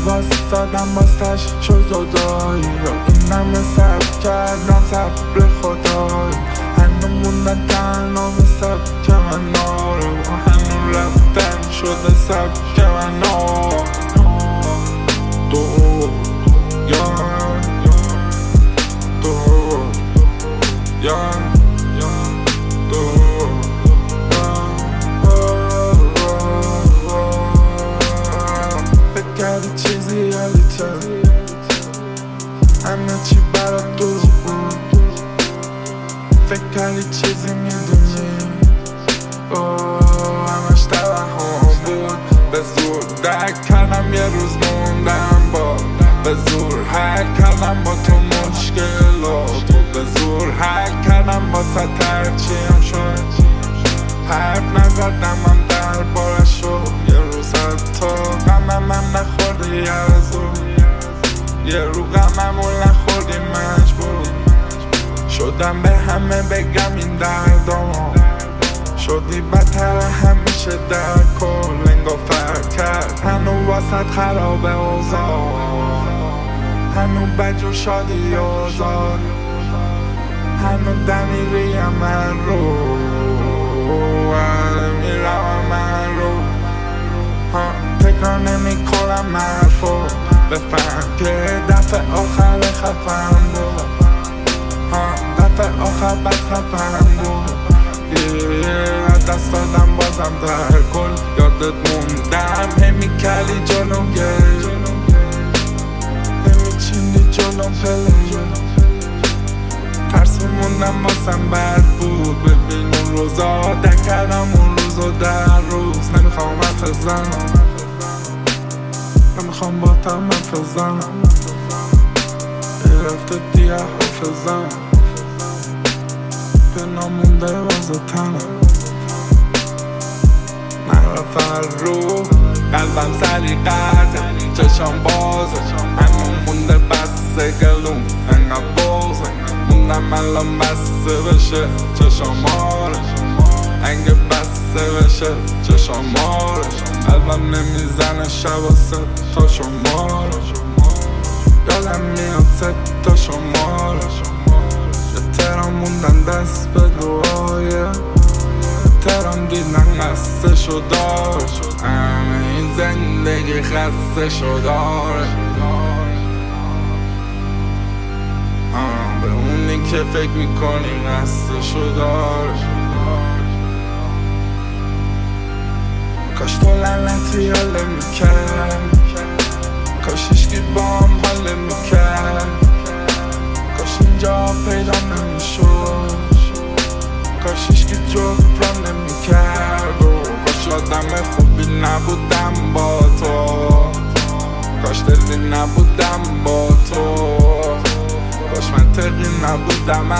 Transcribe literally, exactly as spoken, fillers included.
واستادم باستش شد جدایی این همه صبر کردم صبر خدایی هنو موندن تنها به سبک من آره هنو رفتن شده سبک من آره دو یا دو یا دو فکر کردی چیزی یادیته همه چی برات دور بود فکر کردی چیزی میدونی همش توهم بود به زور درک کردم یه روز موندم با به زور حل کردم با تو مشکلات و به زور حل کردم با ست هرچیم شد حرف نزدم هم در بارشو یه روز حتی غمم هم نخوردی از او یه رو غمم و نخوردی مجبور شدم به همه بگم این دردام شدی بدتر همیشه در کل انگار فرق کرد هنو واسط خرابه اوضاع هنو بجور شادی آزاد هنو دمیریم من رو میرم من رو تکرار نمی کنم حرفو بفهم که دفعه آخر خفم بود دفعه آخر بد خفم بود از دست دادم بازم در کل یادت موندم همی کلی جلوم گل همی چیندی جلوم پله ترسو موندم باسم بد بود ببین اون روزا دکرم اون روزو در روز نمیخوام حرف بزنم نمیخوام با تم حرف بزنم یه رفته دیگه حرف بزنم به نامونده باز تنم من رفت رو قلبم سریقته چشم بازه همون مونده بسته گلوم انقدر بازه موندم الان بسته بشه چشم آره انگه بسته بشه چشم آره قلبم نمیزنه شب و ست تا شماره یادم میاد ست تا شماره ترام موندن دست به دعایه ترام دیدن خسته شدار همه این زندگی خسته شداره به اونی که فکر میکنی خسته شداره کاش تو لعنتی حاله میکرد کاش هیچکی با هم حاله میکرد کاش اینجا پیدا نمیشد کاش هیچکی جبران نمیکرد و کاش آدم خوبی نبودم با تو کاش دلی نبودم با تو کاش منطقی نبودم